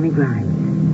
Henry Grimes.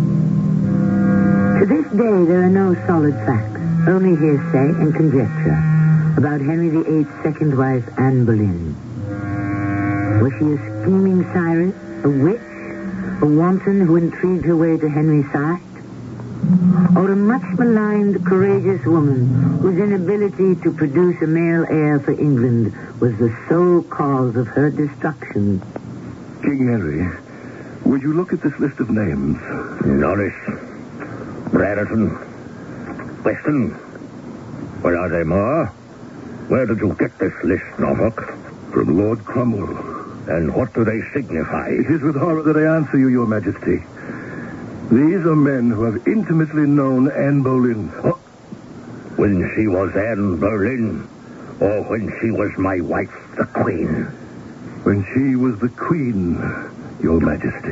To this day, there are no solid facts, only hearsay and conjecture about Henry VIII's second wife, Anne Boleyn. Was she a scheming Cyrus, a witch, a wanton who intrigued her way to Henry's side? Or a much-maligned, courageous woman whose inability to produce a male heir for England was the sole cause of her destruction? King Henry, would you look at this list of names? Norris, Brereton, Weston. Well, are there more? Where did you get this list, Norfolk? From Lord Cromwell. And what do they signify? It is with horror that I answer you, Your Majesty. These are men who have intimately known Anne Boleyn. Oh, when she was Anne Boleyn, or when she was my wife, the Queen? When she was the Queen, Your Majesty.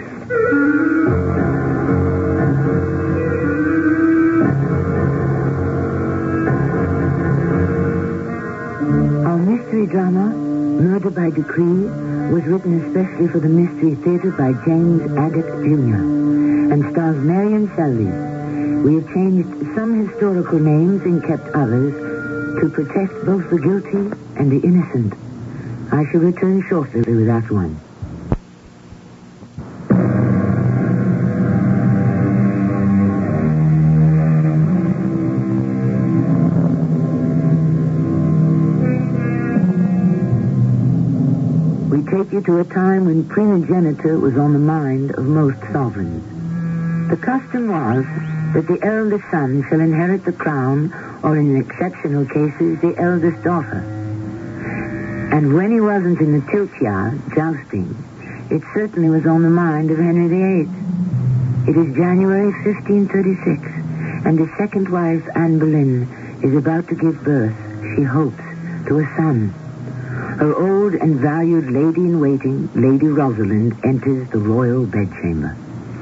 Our mystery drama, Murder by Decree, was written especially for the Mystery Theater by James Agate, Jr. and stars Marion Selby. We have changed some historical names and kept others to protect both the guilty and the innocent. I shall return shortly with Act One. We take you to a time when primogeniture was on the mind of most sovereigns. The custom was that the eldest son shall inherit the crown, or in exceptional cases, the eldest daughter. And when he wasn't in the tilt yard, jousting, it certainly was on the mind of Henry VIII. It is January 1536, and his second wife, Anne Boleyn, is about to give birth, she hopes, to a son. Her old and valued lady-in-waiting, Lady Rosalind, enters the royal bedchamber.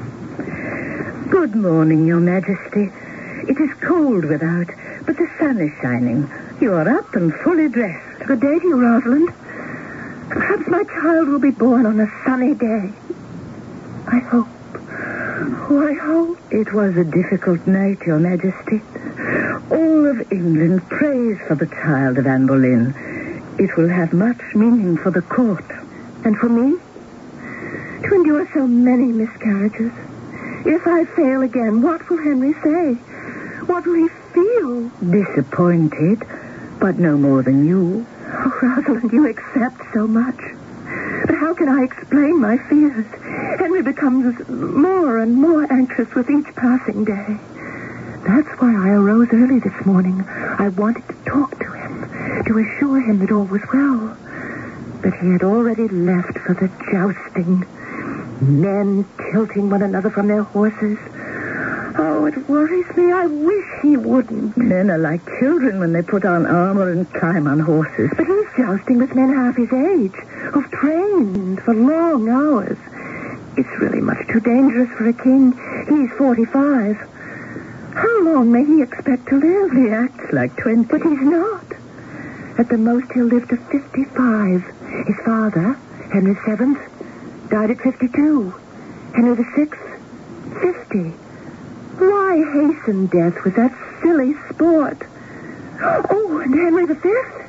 Good morning, Your Majesty. It is cold without, but the sun is shining. You are up and fully dressed. Good day to you, Rosalind. Perhaps my child will be born on a sunny day. I hope. Oh, I hope. It was a difficult night, Your Majesty. All of England prays for the child of Anne Boleyn. It will have much meaning for the court. And for me? To endure so many miscarriages. If I fail again, what will Henry say? What will he feel? Disappointed, but no more than you. Oh, Rosalind, you accept so much. But how can I explain my fears? Henry becomes more and more anxious with each passing day. That's why I arose early this morning. I wanted to talk to him, to assure him that all was well. But he had already left for the jousting. Men tilting one another from their horses. Oh, it worries me. I wish he wouldn't. Men are like children when they put on armor and climb on horses. But he's jousting with men half his age, who've trained for long hours. It's really much too dangerous for a king. He's 45. How long may he expect to live? He acts like 20. But he's not. At the most, he'll live to 55. His father, Henry VII, died at 52. Henry VI, 50. Why hasten death with that silly sport? Oh, and Henry V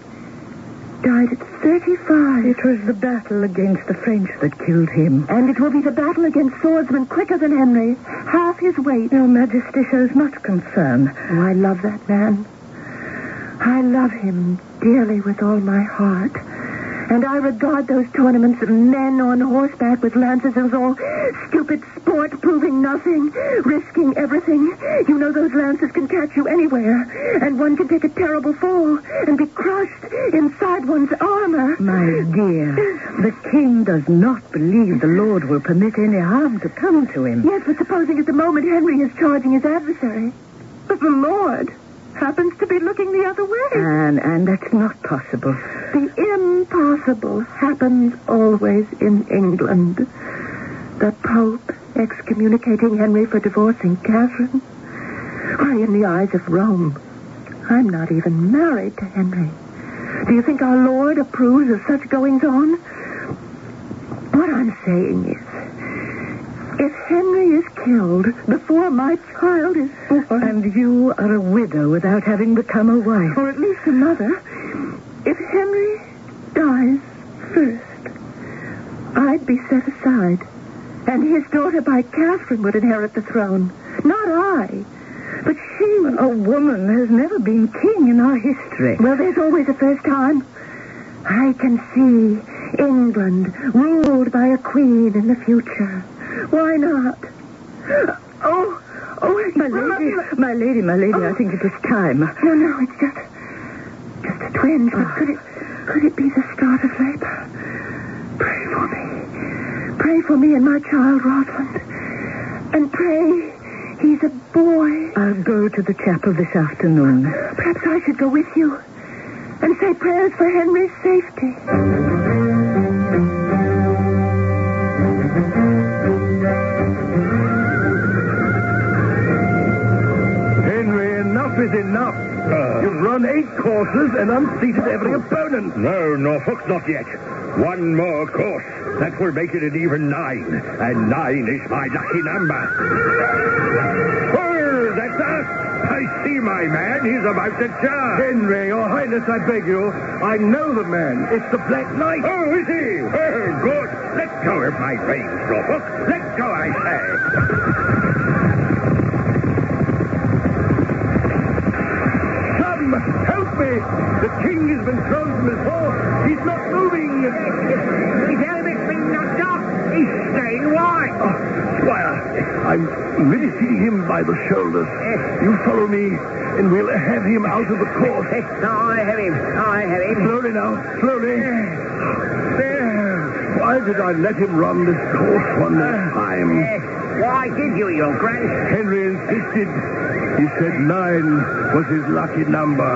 died at 35. It was the battle against the French that killed him. And it will be the battle against swordsmen quicker than Henry. Half his weight. Your Majesty shows much concern. Oh, I love that man. I love him dearly with all my heart. And I regard those tournaments of men on horseback with lances as all stupid sport, proving nothing, risking everything. You know those lances can catch you anywhere, and one can take a terrible fall and be crushed inside one's armor. My dear, the king does not believe the Lord will permit any harm to come to him. Yes, but supposing at the moment Henry is charging his adversary. But the Lord happens to be looking the other way. And that's not possible. The impossible happens always in England. The Pope excommunicating Henry for divorcing Catherine. Why, in the eyes of Rome, I'm not even married to Henry. Do you think our Lord approves of such goings-on? What I'm saying is, If Henry is killed before my child is born... And you are a widow without having become a wife. Or at least a mother. If Henry dies first, I'd be set aside. And his daughter by Catherine would inherit the throne. Not I. But she... A woman has never been king in our history. Well, there's always a first time. I can see England ruled by a queen in the future. Why not? Oh, my lady, I think it is time. No, it's just a twinge. But could it be the start of labor? Pray for me. Pray for me and my child, Rosalind. And pray he's a boy. I'll go to the chapel this afternoon. Perhaps I should go with you and say prayers for Henry's safety. Henry, enough is enough. You've run 8 courses and unseated every opponent. No, Norfolk, not yet. One more course. That will make it an even 9. And 9 is my lucky number. Oh, that's us. I see my man. He's about to charge. Henry, your highness, I beg you. I know the man. It's the Black Knight. Oh, is he? Oh, good. Let go of my reins, Norfolk. Let go, I say. Come, help me. The king has been thrown from his horse. He's not moving. His helmet's been knocked off. He's staying wide. Squire, I'm really seeing him by the shoulders. You follow me, and we'll have him out of the course. I have him. Slowly now, slowly. There. Why did I let him run this course one more time? Why did you, your grand? Henry insisted. He said 9 was his lucky number.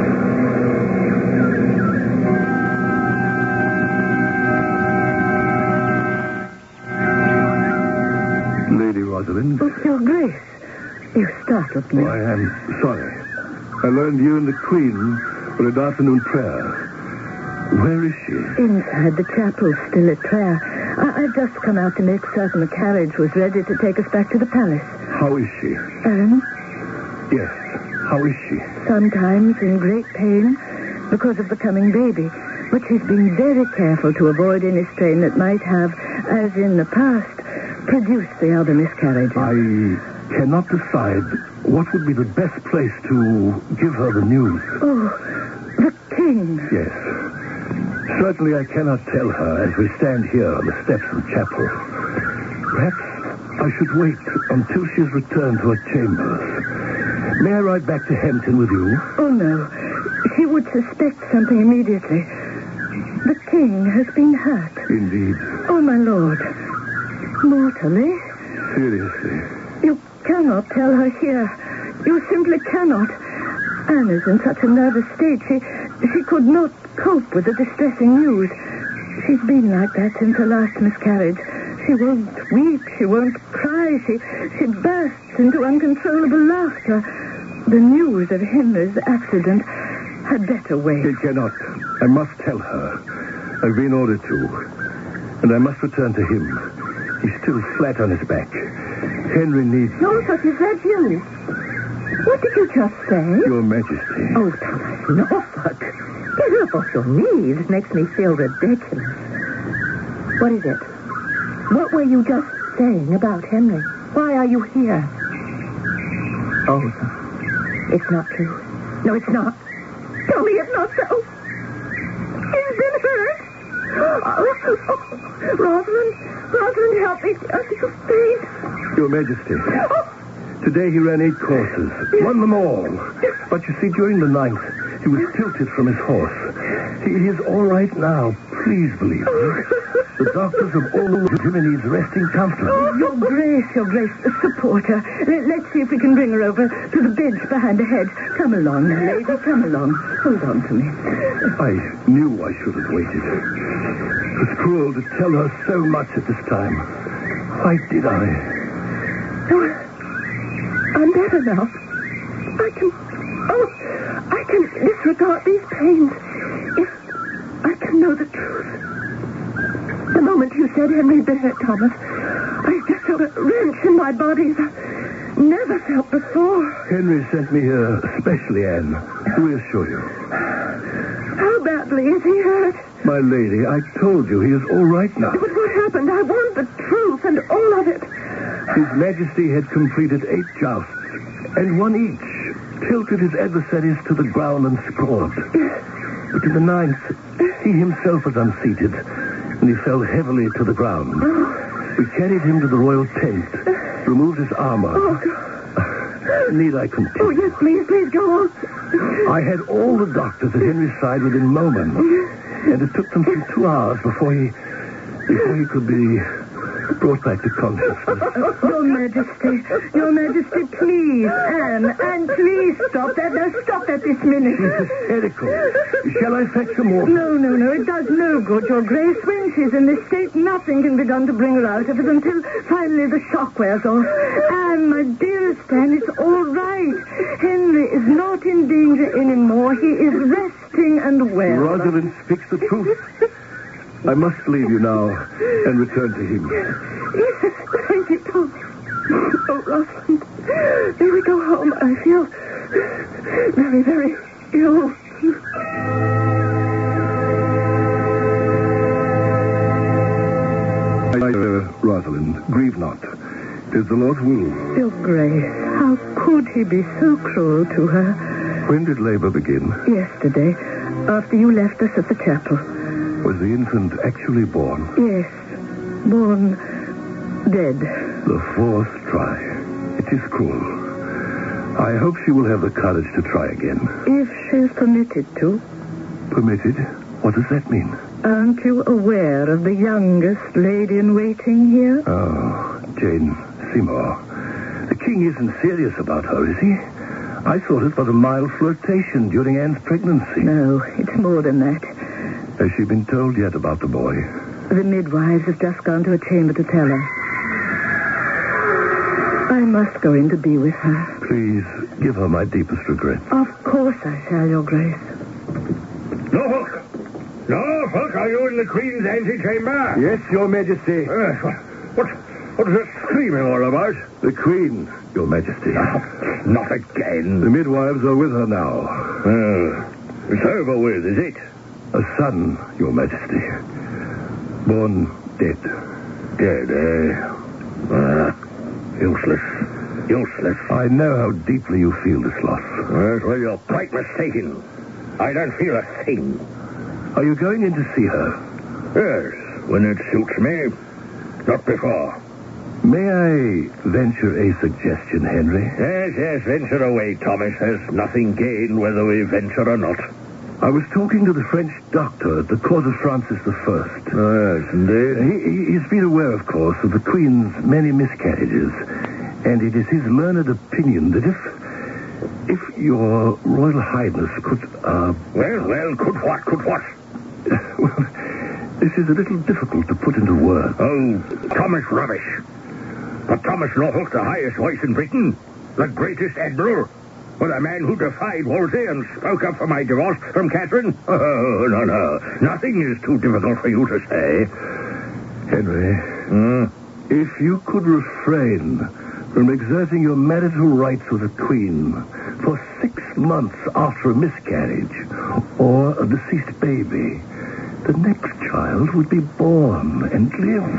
Lady Rosalind. Oh, Your Grace, you startled me. Oh, I am sorry. I learned you and the Queen were at afternoon prayer. Where is she? Inside the chapel, still at prayer. I've just come out to make certain the carriage was ready to take us back to the palace. How is she? Aaron? Yes. How is she? Sometimes in great pain because of the coming baby. But she's been very careful to avoid any strain that might have, as in the past, produced the other miscarriages. I cannot decide what would be the best place to give her the news. Oh, the king. Yes. Certainly I cannot tell her as we stand here on the steps of the chapel. Perhaps I should wait until she has returned to her chambers. May I ride back to Hampton with you? Oh, no. She would suspect something immediately. The king has been hurt. Indeed. Oh, my lord. Mortally? Seriously. You cannot tell her here. You simply cannot. Anne is in such a nervous state. She could not cope with the distressing news. She's been like that since her last miscarriage. She won't weep. She won't cry. She bursts into uncontrollable laughter. The news of Henry's accident had better wait. It cannot. I must tell her. I've been ordered to. And I must return to him. He's still flat on his back. Henry needs... Norfolk, is that you? What did you just say? Your Majesty. Oh, Thomas Norfolk. Get up off your knees. It makes me feel ridiculous. What is it? What were you just saying about Henry? Why are you here? Oh, it's not true. No, it's not. Tell me it's not so. He's been hurt. Rosalind, help me. Please. Your Majesty. Today he ran 8 courses. Won them all. But you see, during the 9th, he was tilted from his horse. He is all right now. Please believe me. The doctors have all him and he's resting comfortably. Oh, Your Grace, support her. Let's see if we can bring her over to the bench behind the hedge. Come along, lady, come along. Hold on to me. I knew I should have waited. It was cruel to tell her so much at this time. Why did I? Oh, I'm better now. I can disregard these pains if I can know the truth. The moment you said Henry'd been hurt, Thomas, I just felt a wrench in my body I've never felt before. Henry sent me here especially, Anne, to reassure you. How badly is he hurt? My lady, I told you he is all right now. But what happened? I want the truth and all of it. His Majesty had completed 8 jousts, and won each, tilted his adversaries to the ground and scored. But in the 9th, he himself was unseated, and he fell heavily to the ground. We carried him to the royal tent, removed his armor. Oh, God. Need I continue? Oh, yes, please go on. I had all the doctors at Henry's side within moments, and it took them some 2 hours before he could be brought back to consciousness. Your Majesty, please, Anne, please stop that. Now, stop that this minute. She's hysterical. Shall I fetch some more? No, it does no good, Your Grace. When she's in this state, nothing can be done to bring her out of it until finally the shock wears off. Anne, my dearest Anne, it's all right. Henry is not in danger anymore. He is resting and well. Rosalind speaks the truth. I must leave you now and return to him. Yes, thank you, Tom. Oh, Rosalind, may we go home? I feel very, very ill. Rosalind, grieve not. 'Tis the Lord's will. Your Grace, how could he be so cruel to her? When did labor begin? Yesterday, after you left us at the chapel. Was the infant actually born? Yes, born dead. The 4th try. It is cruel. I hope she will have the courage to try again. If she's permitted to. Permitted? What does that mean? Aren't you aware of the youngest lady-in-waiting here? Oh, Jane Seymour. The king isn't serious about her, is he? I thought it was a mild flirtation during Anne's pregnancy. No, it's more than that. Has she been told yet about the boy? The midwives have just gone to a chamber to tell her. I must go in to be with her. Please, give her my deepest regrets. Of course I shall, Your Grace. Norfolk, are you in the Queen's antechamber? Yes, Your Majesty. What is this screaming all about? The Queen, Your Majesty. Not again. The midwives are with her now. It's over with, is it? A son, Your Majesty. Born dead. Dead, eh? Useless. I know how deeply you feel this loss. Well, you're quite mistaken. I don't feel a thing. Are you going in to see her? Yes, when it suits me. Not before. May I venture a suggestion, Henry? Yes, venture away, Thomas. There's nothing gained whether we venture or not. I was talking to the French doctor at the court of Francis I. Yes, indeed. He's been aware, of course, of the Queen's many miscarriages, and it is his learned opinion that if your Royal Highness could, Well, could what? well, this is a little difficult to put into words. Oh, Thomas rubbish. But Thomas Norfolk, the highest voice in Britain, the greatest admiral, well, a man who defied Wolsey and spoke up for my divorce from Catherine? Oh, no. Nothing is too difficult for you to say. Henry, if you could refrain from exerting your marital rights with the Queen for 6 months after a miscarriage or a deceased baby, the next child would be born and live.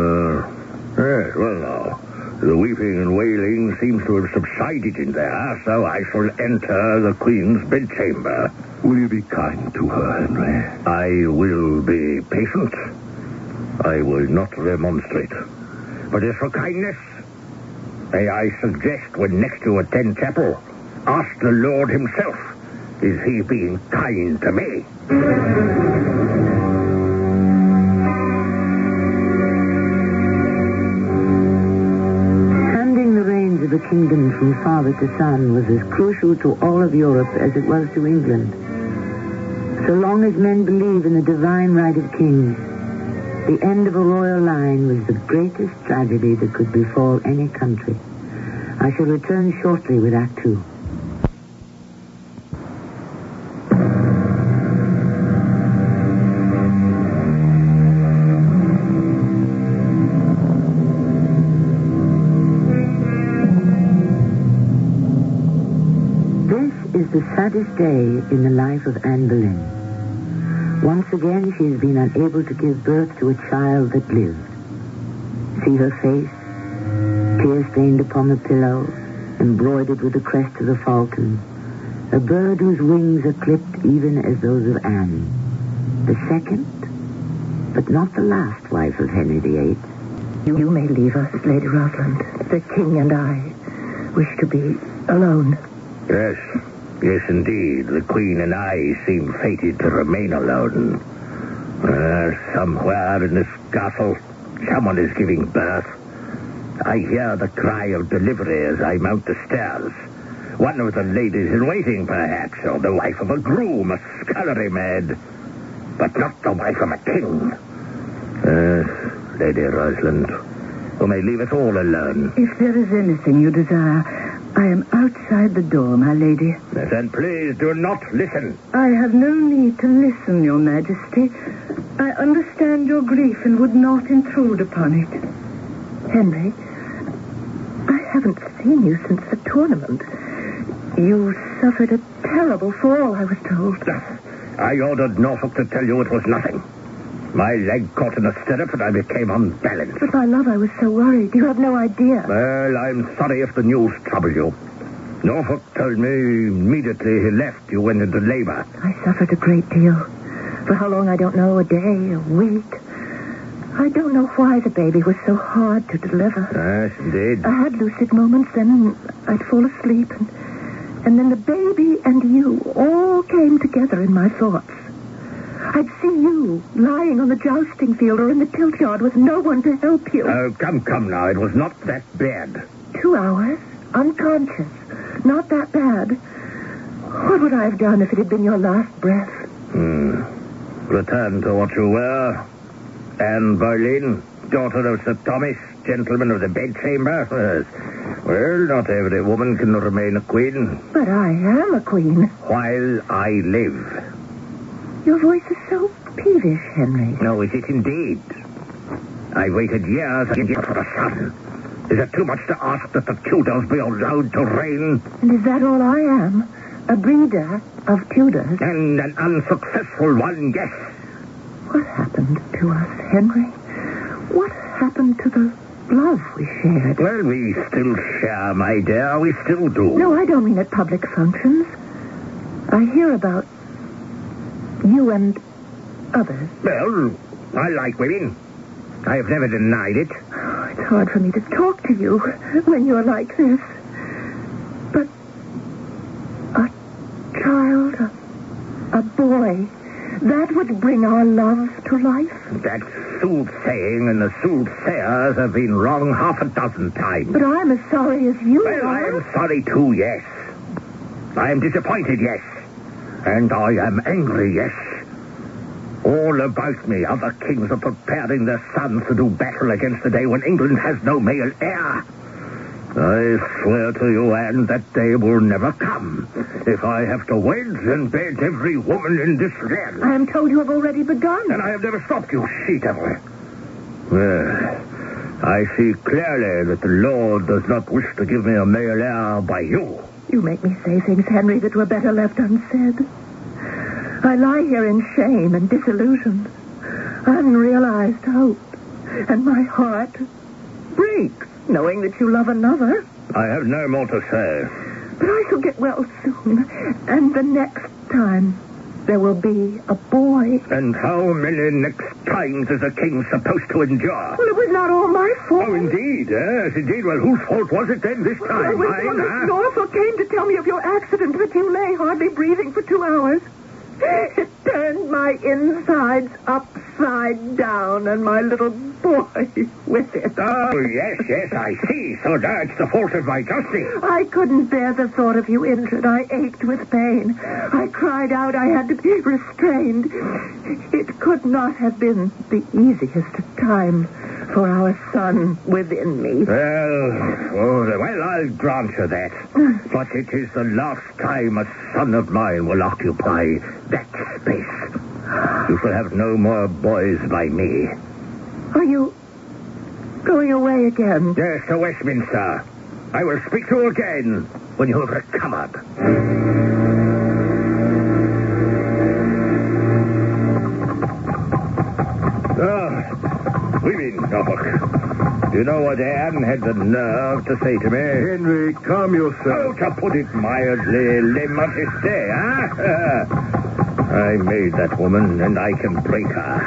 Yes, well, now, the weeping and wailing seems to have subsided in there, so I shall enter the Queen's bedchamber. Will you be kind to her, Henry? I will be patient. I will not remonstrate. But as for kindness, may I suggest when next you attend chapel, ask the Lord himself, is he being kind to me? The kingdom from father to son was as crucial to all of Europe as it was to England. So long as men believe in the divine right of kings, the end of a royal line was the greatest tragedy that could befall any country. I shall return shortly with Act 2. the saddest day in the life of Anne Boleyn. Once again, she has been unable to give birth to a child that lived. See her face, tear-stained upon the pillow, embroidered with the crest of the falcon, a bird whose wings are clipped even as those of Anne, the second, but not the last wife of Henry VIII. You may leave us, Lady Rosalind. The King and I wish to be alone. Yes, indeed. The Queen and I seem fated to remain alone. Somewhere in this castle, someone is giving birth. I hear the cry of delivery as I mount the stairs. One of the ladies in waiting, perhaps, or the wife of a groom, a scullery maid. But not the wife of a king. Lady Rosalind, you may leave us all alone. If there is anything you desire, I am outside the door, my lady. Then please do not listen. I have no need to listen, Your Majesty. I understand your grief and would not intrude upon it. Henry, I haven't seen you since the tournament. You suffered a terrible fall, I was told. I ordered Norfolk to tell you it was nothing. My leg caught in a stirrup and I became unbalanced. But, my love, I was so worried. You have no idea. Well, I'm sorry if the news troubled you. Norfolk told me immediately he left you went into labor. I suffered a great deal. For how long, I don't know, a day, a week. I don't know why the baby was so hard to deliver. Yes, indeed. I had lucid moments, then I'd fall asleep, and then the baby and you all came together in my thoughts. I'd see you lying on the jousting field or in the tilt yard with no one to help you. Oh, come now. It was not that bad. 2 hours, unconscious. Not that bad. What would I have done if it had been your last breath? Return to what you were. Anne Boleyn, daughter of Sir Thomas, gentleman of the bedchamber. Well, not every woman can remain a queen. But I am a queen. While I live. Your voice is so peevish, Henry. No, is it indeed? I waited years for a son. Is it too much to ask that the Tudors be allowed to reign? And is that all I am? A breeder of Tudors? And an unsuccessful one, yes. What happened to us, Henry? What happened to the love we shared? Well, we still share, my dear. We still do. No, I don't mean at public functions. I hear about you and others. Well, I like women. I have never denied it. Oh, it's hard for me to talk to you when you're like this. But a child, a boy, that would bring our love to life. That's soothsaying, and the soothsayers have been wrong 6 times. But I'm as sorry as you Well, I are. am sorry too, yes. I am disappointed, yes. And I am angry, yes. All about me, other kings are preparing their sons to do battle against the day when England has no male heir. I swear to you, Anne, that day will never come. If I have to wed and bed every woman in this land. I am told you have already begun. And I have never stopped you, she-devil. Well, I see clearly that the Lord does not wish to give me a male heir by you. You make me say things, Henry, that were better left unsaid. I lie here in shame and disillusion, unrealized hope, and my heart breaks, knowing that you love another. I have no more to say. But I shall get well soon, and the next time there will be a boy. And how many next times is a king supposed to endure? Well, it was not all my fault. Oh, indeed, yes, indeed. Well, whose fault was it then this time? It was when Miss Norfolk came to tell me of your accident, that you lay hardly breathing for 2 hours. It turned my insides upside down, and my little boy with it. Oh, yes, I see. So that's the fault of my justice. I couldn't bear the thought of you injured. I ached with pain. I cried out. I had to be restrained. It could not have been the easiest time for our son within me. Well, I'll grant you that. But it is the last time a son of mine will occupy that space. You shall have no more boys by me. Are you going away again? Yes, to Westminster. I will speak to you again when you have recovered. women, Norfolk. You know what Anne had the nerve to say to me? Henry, calm Oh, yourself. to put it mildly, le majesté, huh? I made that woman, and I can break her.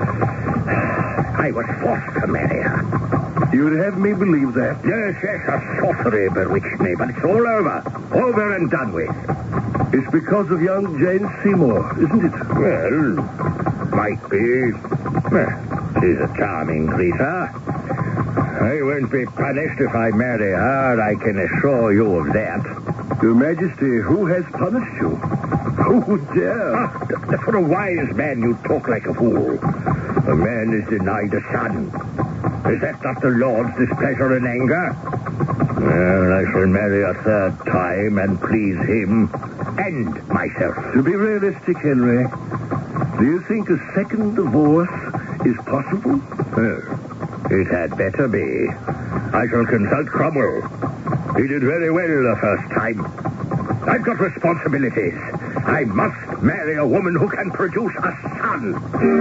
I was forced to marry her. You'd have me believe that. Yes, her sorcery bewitched me, but it's all over. Over and done with. It's because of young Jane Seymour, isn't it? Well, might be. Well, she's a charming creature. I won't be punished if I marry her, I can assure you of that. Your Majesty, who has punished you? Who would dare? For a wise man, you talk like a fool. A man is denied a son. Is that not the Lord's displeasure and anger? Well, I shall marry a third time and please him and myself. To be realistic, Henry, do you think a second divorce is possible? Well, it had better be. I shall consult Cromwell. He did very well the first time. I've got responsibilities. I must marry a woman who can produce a son.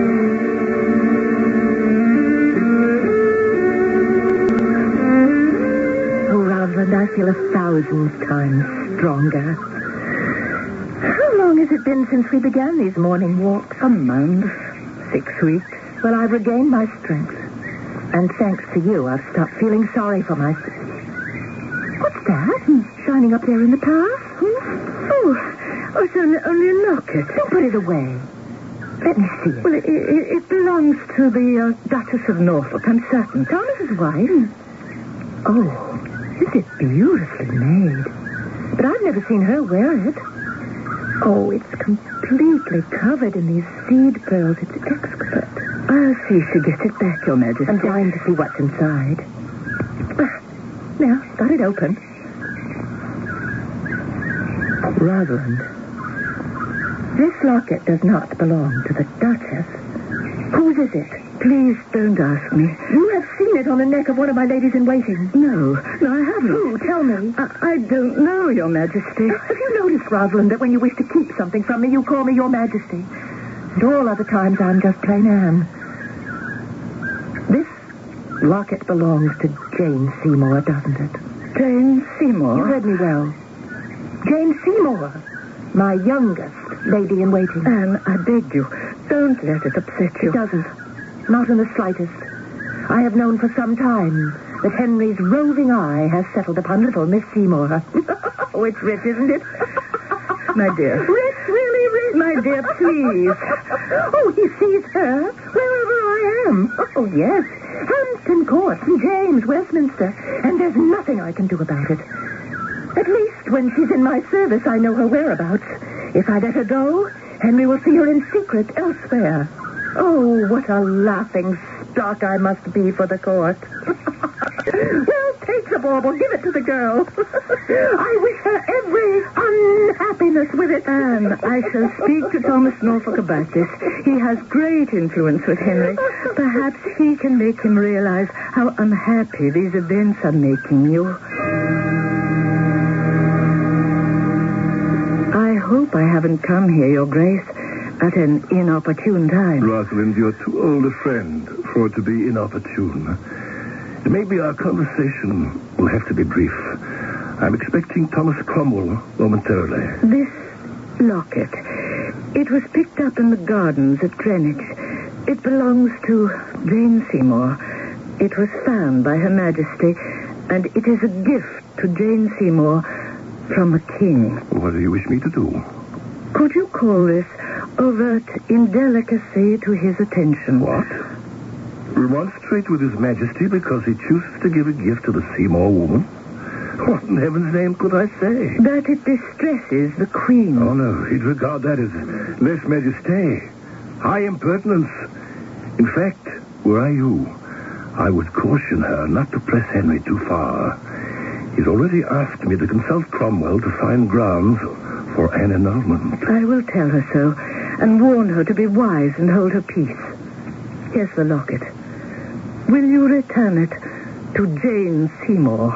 Oh, Rosalind, I feel 1,000 times stronger. How long has it been since we began these morning walks? A month. 6 weeks. Well, I've regained my strength. And thanks to you, I've stopped feeling sorry for myself. What's that? Shining up there in the path? Oh, it's only a locket. Don't put it away. Let me see it. Well, it belongs to the Duchess of Norfolk, I'm certain. Thomas's wife. Oh, is it beautifully made? But I've never seen her wear it. Oh, it's completely covered in these seed pearls. It's exquisite. I'll see if she gets it back, Your Majesty. I'm dying to see what's inside. Now, got it open. Rosalind, this locket does not belong to the Duchess. Whose is it? Please don't ask me. You have seen it on the neck of one of my ladies-in-waiting. No, I haven't. Who? Tell me. I don't know, Your Majesty. Have you noticed, Rosalind, that when you wish to keep something from me, you call me Your Majesty? And all other times, I'm just plain Anne. This locket belongs to Jane Seymour, doesn't it? Jane Seymour? You heard me well. Jane Seymour, my youngest lady-in-waiting. Anne, I beg you, don't let it upset you. It doesn't. Not in the slightest. I have known for some time that Henry's roving eye has settled upon little Miss Seymour. Oh, it's rich, isn't it? My dear. Rich, really rich? My dear, please. Oh, he sees her wherever I am. Oh, yes. Hampton Court, St. James, Westminster. And there's nothing I can do about it. At least when she's in my service, I know her whereabouts. If I let her go, Henry will see her in secret elsewhere. Oh, what a laughing stock I must be for the court. Well, take the bauble. Give it to the girl. I wish her every unhappiness with it. Anne, I shall speak to Thomas Norfolk about this. He has great influence with Henry. Perhaps he can make him realize how unhappy these events are making you. I hope I haven't come here, Your Grace, at an inopportune time. Rosalind, you're too old a friend for it to be inopportune. Maybe our conversation will have to be brief. I'm expecting Thomas Cromwell momentarily. This locket, it was picked up in the gardens at Greenwich. It belongs to Jane Seymour. It was found by Her Majesty, and it is a gift to Jane Seymour from a king. What do you wish me to do? Could you call this overt indelicacy to his attention? What? Remonstrate with His Majesty because he chooses to give a gift to the Seymour woman? What in heaven's name could I say? That it distresses the Queen. Oh, no. He'd regard that as lèse majesté. High impertinence. In fact, were I you, I would caution her not to press Henry too far. He's already asked me to consult Cromwell to find grounds for an annulment. I will tell her so, and warn her to be wise and hold her peace. Here's the locket. Will you return it to Jane Seymour?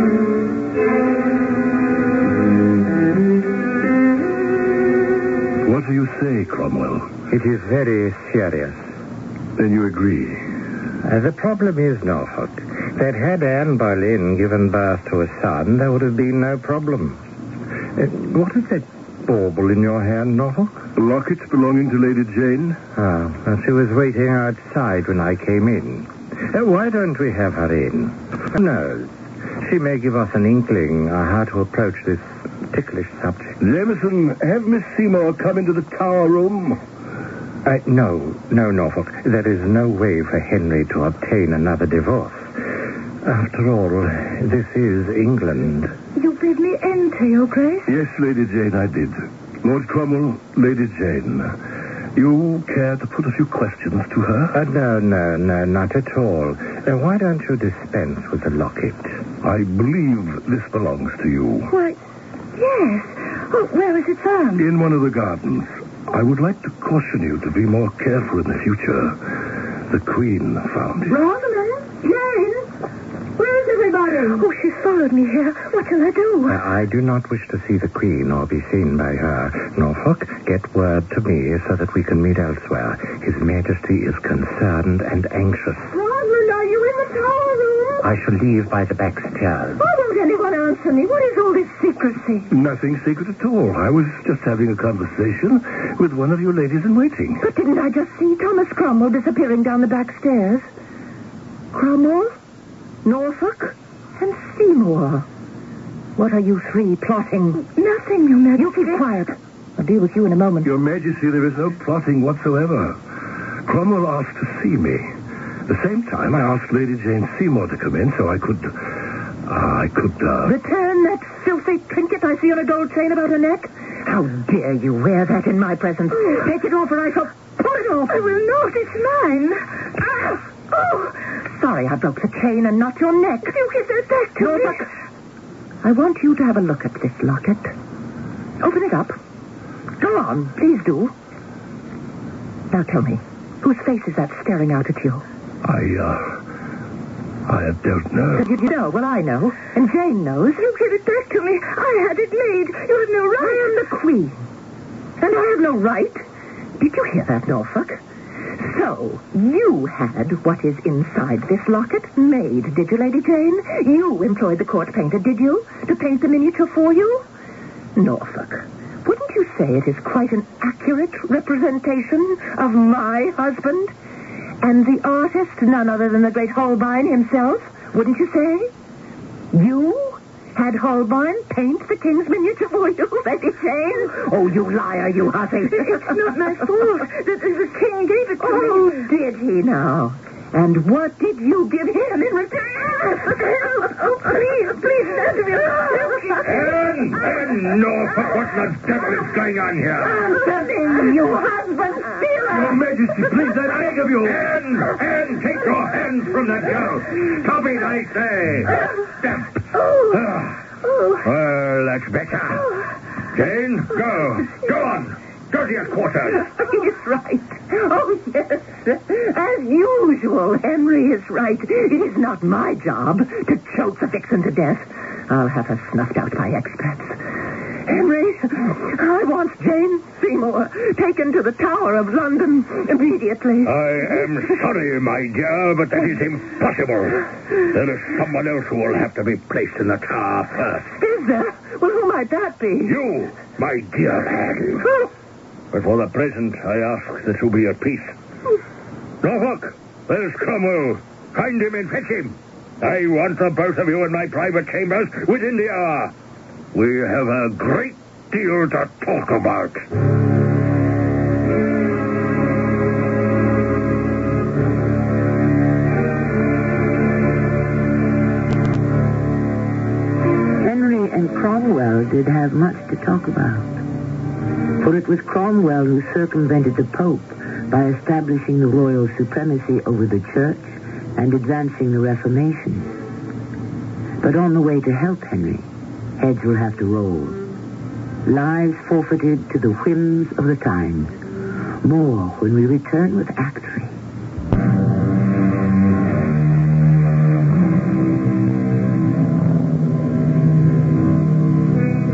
What do you say, Cromwell? It is very serious. Then you agree. The problem is, Norfolk, that had Anne Boleyn given birth to a son, there would have been no problem. What is that bauble in your hand, Norfolk? A locket belonging to Lady Jane. She was waiting outside when I came in. Why don't we have her in? Who knows? She may give us an inkling how to approach this ticklish subject. Jameson, have Miss Seymour come into the tower room. No, Norfolk. There is no way for Henry to obtain another divorce. After all, this is England. You bid me enter, Your Grace? Yes, Lady Jane, I did. Lord Cromwell, Lady Jane. You care to put a few questions to her? No, not at all. Why don't you dispense with the locket? I believe this belongs to you. Why, yes. Oh, where is it found? In one of the gardens. I would like to caution you to be more careful in the future. The Queen found it. Rosalind? Jane? Where is everybody? Oh, she's followed me here. What shall I do? I do not wish to see the Queen or be seen by her. Norfolk, get word to me so that we can meet elsewhere. His Majesty is concerned and anxious. Rosalind, are you in the tower room? I shall leave by the back stairs. Why won't anyone answer me? What is all this secrecy? Nothing secret at all. I was just having a conversation with one of your ladies in waiting. But didn't I just see Thomas Cromwell disappearing down the back stairs? Cromwell, Norfolk, and Seymour. What are you three plotting? Nothing, Your Majesty. You keep quiet. I'll deal with you in a moment. Your Majesty, there is no plotting whatsoever. Cromwell asked to see me. At the same time, I asked Lady Jane Seymour to come in so I could... Return that filthy trinket I see on a gold chain about her neck? How dare you wear that in my presence? Take it off or I shall pull it off. I will not. It's mine. Sorry I broke the chain and not your neck. You give that back to me. I want you to have a look at this locket. Open it up. Go on, please do. Now tell me, whose face is that staring out at you? I don't know. But you know, well, I know. And Jane knows. You give it back to me. I had it made. You have no right. I am the Queen. And I have no right. Did you hear that, Norfolk? So, you had what is inside this locket made, did you, Lady Jane? You employed the court painter, did you? To paint the miniature for you? Norfolk, wouldn't you say it is quite an accurate representation of my husband? And the artist, none other than the great Holbein himself, wouldn't you say? You had Holbein paint the king's miniature for you, Lady Jane? Oh, you liar, you hussy. It's not my fault. The king gave it to me. Oh, did he now? And what did you give him in return? Oh, please, answer me. And Norfolk, what the devil is going on here? Answer me, you husband stealer. Your Majesty, please, I beg of you. Anne, take your hands from that girl. Stop it, I say. Stop. Well, that's better. Jane, go. Go on. Go to your quarters. He's right. Oh, yes. As usual, Henry is right. It is not my job to choke the vixen to death. I'll have her snuffed out by experts. Henry, I want Jane Seymour taken to the Tower of London immediately. I am sorry, my dear, but that is impossible. There is someone else who will have to be placed in the tower first. Is there? Well, who might that be? You, my dear Anne. But for the present, I ask that you be at peace. Norfolk, there's Cromwell. Find him and fetch him. I want the both of you in my private chambers within the hour. We have a great deal to talk about. Henry and Cromwell did have much to talk about. For it was Cromwell who circumvented the Pope by establishing the royal supremacy over the Church and advancing the Reformation. But on the way to help Henry, heads will have to roll. Lives forfeited to the whims of the times. More when we return with Act 3.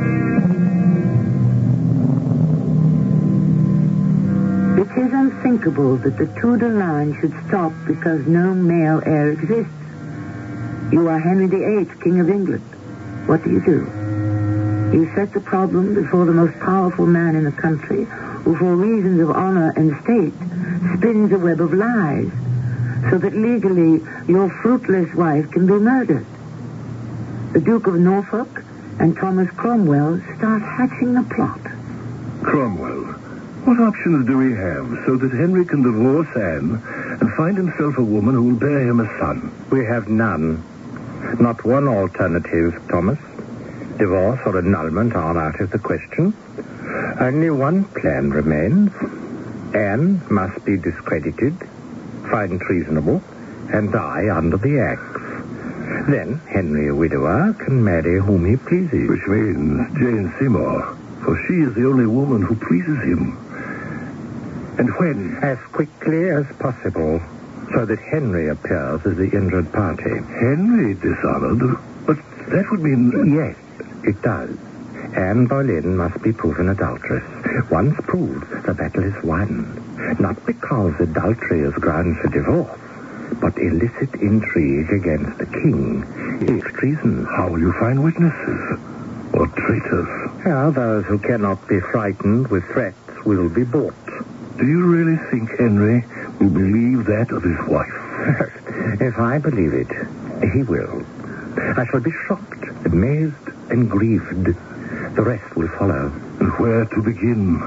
It is unthinkable impossible that the Tudor line should stop because no male heir exists. You are Henry VIII, King of England. What do? You set the problem before the most powerful man in the country, who for reasons of honor and state spins a web of lies, so that legally your fruitless wife can be murdered. The Duke of Norfolk and Thomas Cromwell start hatching the plot. Cromwell, what options do we have so that Henry can divorce Anne and find himself a woman who will bear him a son? We have none. Not one alternative, Thomas. Divorce or annulment are out of the question. Only one plan remains. Anne must be discredited, fined treasonable, and die under the axe. Then Henry, a widower, can marry whom he pleases. Which means Jane Seymour, for she is the only woman who pleases him. And when? As quickly as possible, so that Henry appears as the injured party. Henry dishonored? But that would mean... Yes, it does. Anne Boleyn must be proven adulteress. Once proved, the battle is won. Not because adultery is grounds for divorce, but illicit intrigue against the king is treason. How will you find witnesses? Or traitors? Well, those who cannot be frightened with threats will be bought. Do you really think Henry will believe that of his wife? If I believe it, he will. I shall be shocked, amazed, and grieved. The rest will follow. And where to begin?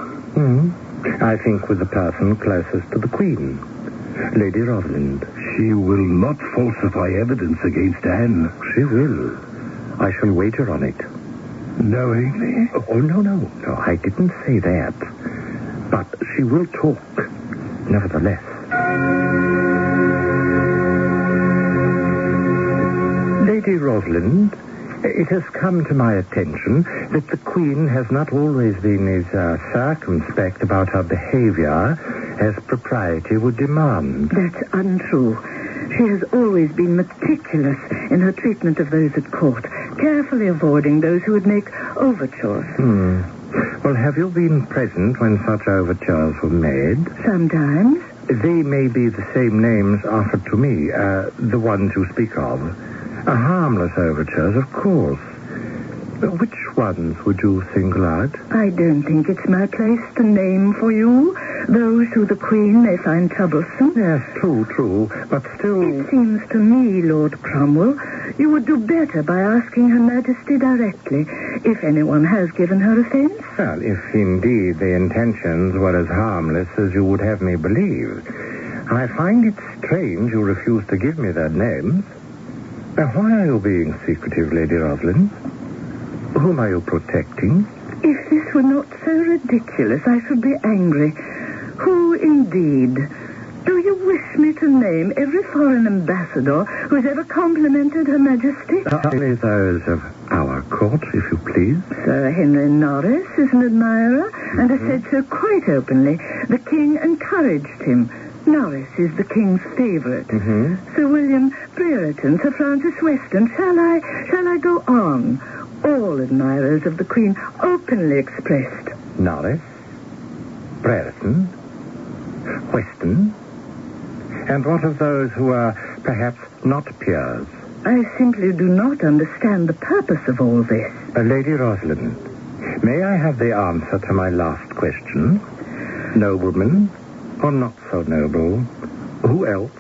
I think with the person closest to the Queen, Lady Rosalind. She will not falsify evidence against Anne. She will. I shall wager on it. Knowingly? Oh, no, I didn't say that. But she will talk, nevertheless. Lady Rosalind, it has come to my attention that the Queen has not always been as circumspect about her behavior as propriety would demand. That's untrue. She has always been meticulous in her treatment of those at court, carefully avoiding those who would make overtures. Well, have you been present when such overtures were made? Sometimes. They may be the same names offered to me, the ones you speak of. Harmless overtures, of course. Which ones would you single out? I don't think it's my place to name for you those who the Queen may find troublesome. Yes, true, but still... It seems to me, Lord Cromwell, you would do better by asking Her Majesty directly if anyone has given her offense. Well, if indeed the intentions were as harmless as you would have me believe. I find it strange you refuse to give me their names. Why are you being secretive, Lady Rosalind? Whom are you protecting? If this were not so ridiculous, I should be angry. Who, indeed? Do you wish me to name every foreign ambassador who has ever complimented Her Majesty? Only those of our court, if you please. Sir Henry Norris is an admirer, and has said so quite openly. The King encouraged him. Norris is the King's favourite. Sir William Brereton, Sir Francis Weston. Shall I go on? All admirers of the Queen openly expressed. Norris, Brereton, Weston, and what of those who are perhaps not peers? I simply do not understand the purpose of all this. Lady Rosalind, may I have the answer to my last question? Nobleman, or not so noble? Who else?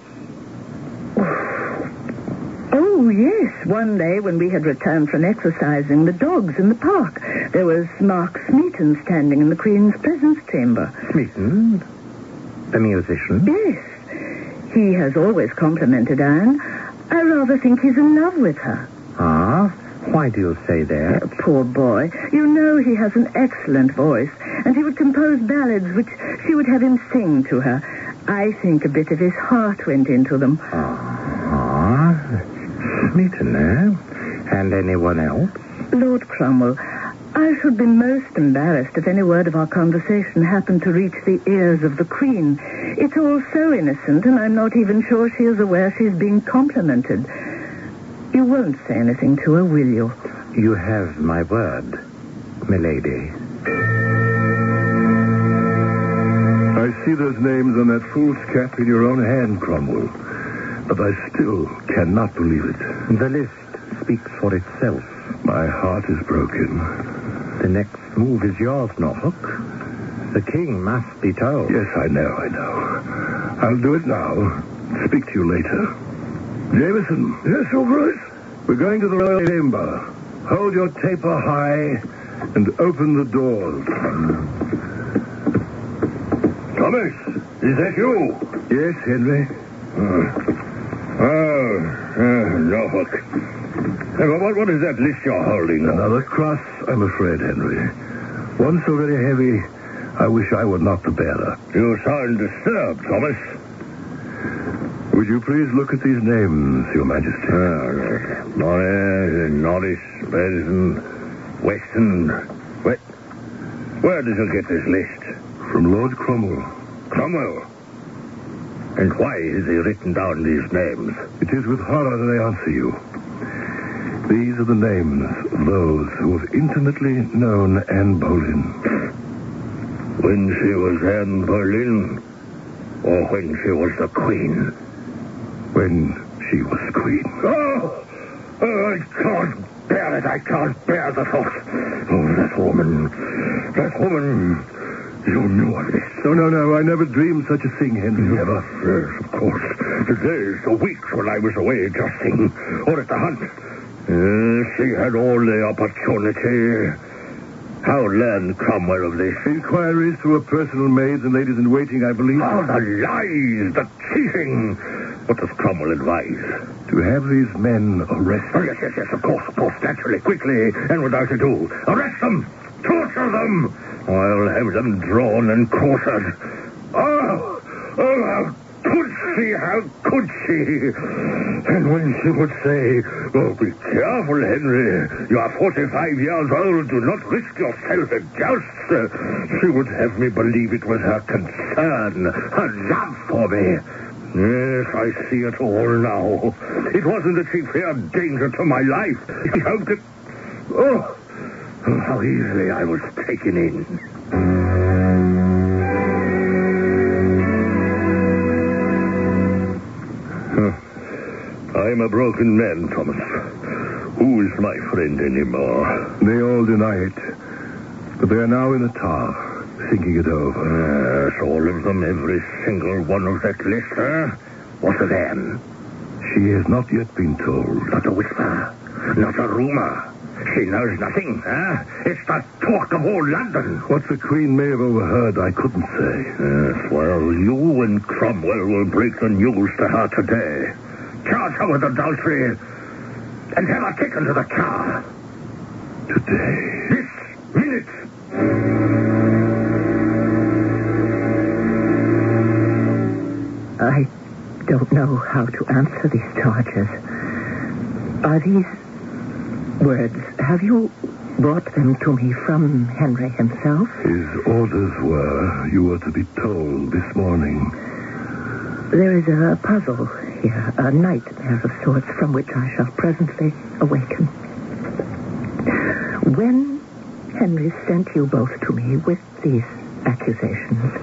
Oh, yes. One day when we had returned from exercising the dogs in the park, there was Mark Smeaton standing in the Queen's presence chamber. Smeaton? The musician? Yes. He has always complimented Anne. I rather think he's in love with her. Ah? Why do you say that? Poor boy. You know he has an excellent voice, and he would compose ballads which she would have him sing to her. I think a bit of his heart went into them. Smeaton, eh? And anyone else? Lord Cromwell, I should be most embarrassed if any word of our conversation happened to reach the ears of the Queen. It's all so innocent, and I'm not even sure she is aware she's being complimented. You won't say anything to her, will you? You have my word, milady. I see those names on that fool's cap in your own hand, Cromwell. But I still cannot believe it. The list speaks for itself. My heart is broken. The next move is yours, Norfolk. The king must be told. Yes, I know. I'll do it now. Speak to you later. Jameson. Yes, Your Grace. We're going to the royal chamber. Hold your taper high and open the doors. Thomas, is that you? Yes, Henry. Norfolk. What is that list you're holding? Another cross, I'm afraid, Henry. One so very heavy, I wish I were not the bearer. You sound disturbed, Thomas. Would you please look at these names, Your Majesty? Norris, Redson, Weston. Where did you get this list? From Lord Cromwell. Cromwell? And why has he written down these names? It is with horror that I answer you. These are the names of those who have intimately known Anne Boleyn. When she was Anne Boleyn, or when she was the Queen? When she was Queen. Oh, I can't bear it. I can't bear the thought. Oh, that woman. You knew of this. No. I never dreamed such a thing, Henry. Never? Yes, of course. The days, the weeks when I was away jousting or at the hunt. She had all the opportunity. How learned Cromwell of this? Inquiries through her personal maids and ladies in waiting, I believe. Oh, the lies, the cheating. What does Cromwell advise? To have these men arrested. Oh, yes, of course, naturally, quickly, and without ado. Arrest them! Torture them! I'll have them drawn and quartered. Oh, how could she? And when she would say, oh, be careful, Henry. You are 45 years old. Do not risk yourself at jousts. She would have me believe it was her concern, her love for me. Yes, I see it all now. It wasn't that she feared danger to my life. She hoped that... Oh, how easily I was taken in. I'm a broken man, Thomas. Who is my friend anymore? They all deny it. But they are now in the tower, thinking it over. Yes, all of them, every single one of that list, huh? What of Anne? She has not yet been told. Not a whisper, not a rumor. She knows nothing, huh? It's the talk of all London. What the Queen may have overheard, I couldn't say. Yes, well, you and Cromwell will break the news to her today. Charge her with adultery and have her taken to the Tower. Today? This minute. I don't know how to answer these charges. Are these words, have you brought them to me from Henry himself? His orders were you were to be told this morning. There is a puzzle here, a nightmare of sorts from which I shall presently awaken. When Henry sent you both to me with these accusations,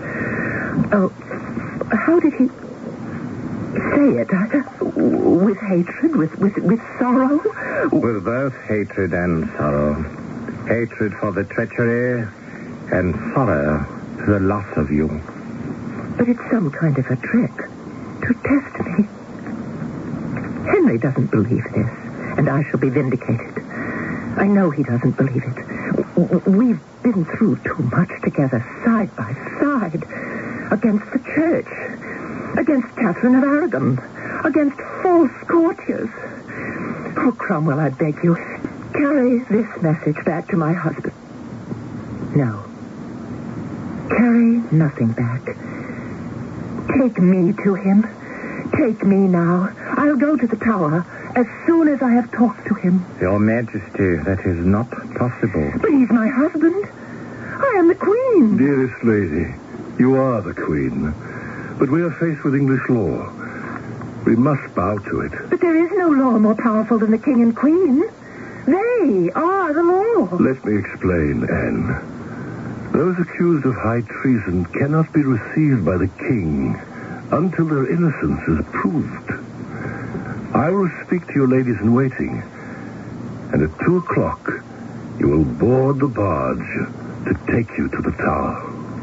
how did he say it? With hatred? With sorrow? With both hatred and sorrow. Hatred for the treachery and sorrow for the loss of you. But it's some kind of a trick to test me. Henry doesn't believe this, and I shall be vindicated. I know he doesn't believe it. We've been through too much together, side by side, against the church, against Catherine of Aragon, against false courtiers. Oh, Cromwell, I beg you, carry this message back to my husband. No. Carry nothing back. Take me to him. Take me now. I'll go to the Tower as soon as I have talked to him. Your Majesty, that is not possible. But he's my husband. I am the Queen. Dearest lady, you are the Queen. But we are faced with English law. We must bow to it. But there is no law more powerful than the King and Queen. They are the law. Let me explain, Anne. Those accused of high treason cannot be received by the king until their innocence is proved. I will speak to your ladies-in-waiting, and at 2 o'clock you will board the barge to take you to the tower.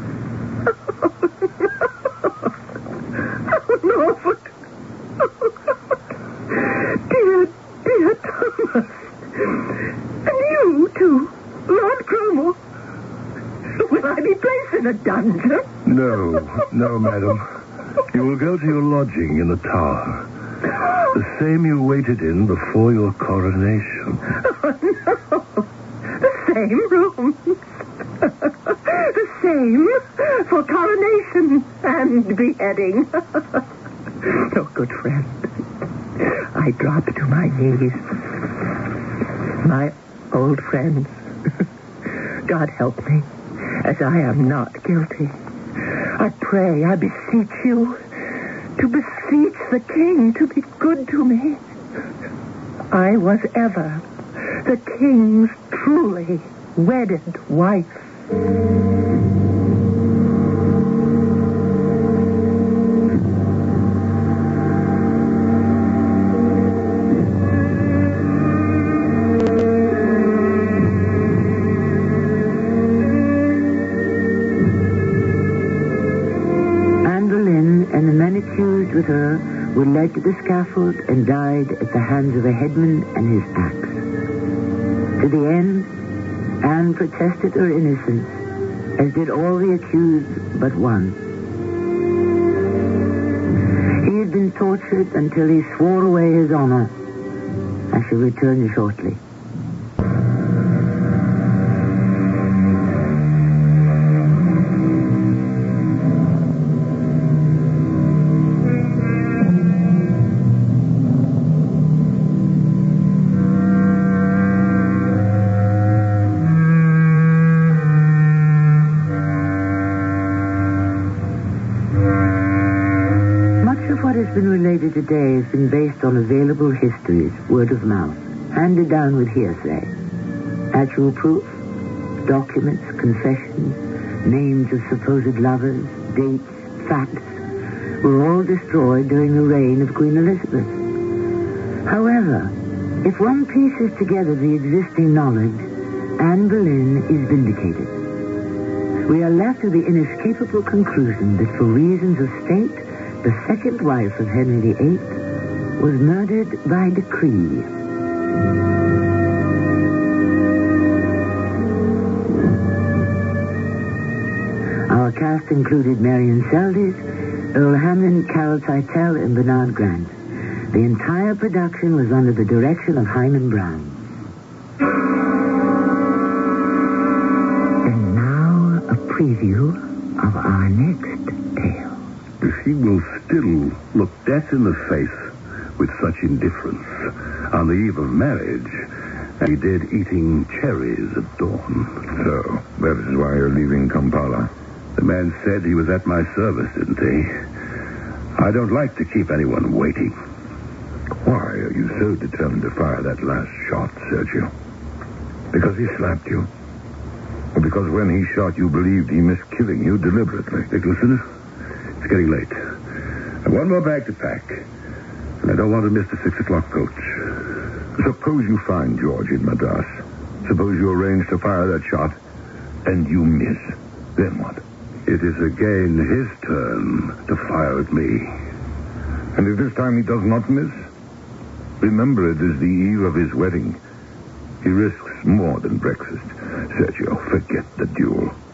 Oh, Norfolk. Dear Thomas. And you, too, Lord Cromwell. Will I be placed in a dungeon? No, madam. You will go to your lodging in the tower. The same you waited in before your coronation. Oh, no. The same rooms. The same for coronation and beheading. Oh, good friend. I drop to my knees. My old friends. God help me, as I am not guilty. I pray, I beseech you, to beseech the king to be good to me. I was ever the king's truly wedded wife. With her were led to the scaffold and died at the hands of a headman and his axe. To the end, Anne protested her innocence, as did all the accused but one. He had been tortured until he swore away his honor. I shall return shortly. Been related today has been based on available histories, word of mouth, handed down with hearsay. Actual proof, documents, confessions, names of supposed lovers, dates, facts, were all destroyed during the reign of Queen Elizabeth. However, if one pieces together the existing knowledge, Anne Boleyn is vindicated. We are left with the inescapable conclusion that for reasons of state, the second wife of Henry VIII was murdered by decree. Our cast included Marion Seldes, Earl Hammond, Carol Teitel, and Bernard Grant. The entire production was under the direction of Hyman Brown. And now a preview of our next tale. He will still look death in the face with such indifference on the eve of marriage as he did eating cherries at dawn. So, that is why you're leaving Kampala. The man said he was at my service, didn't he? I don't like to keep anyone waiting. Why are you so determined to fire that last shot, Sergio? Because he slapped you? Or because when he shot you believed he missed killing you deliberately? Nicholson, it's getting late. I've one more bag to pack. And I don't want to miss the 6 o'clock coach. Suppose you find George in Madras. Suppose you arrange to fire that shot, and you miss. Then what? It is again his turn to fire at me. And if this time he does not miss, remember it is the eve of his wedding. He risks more than breakfast. Sergio, forget the duel.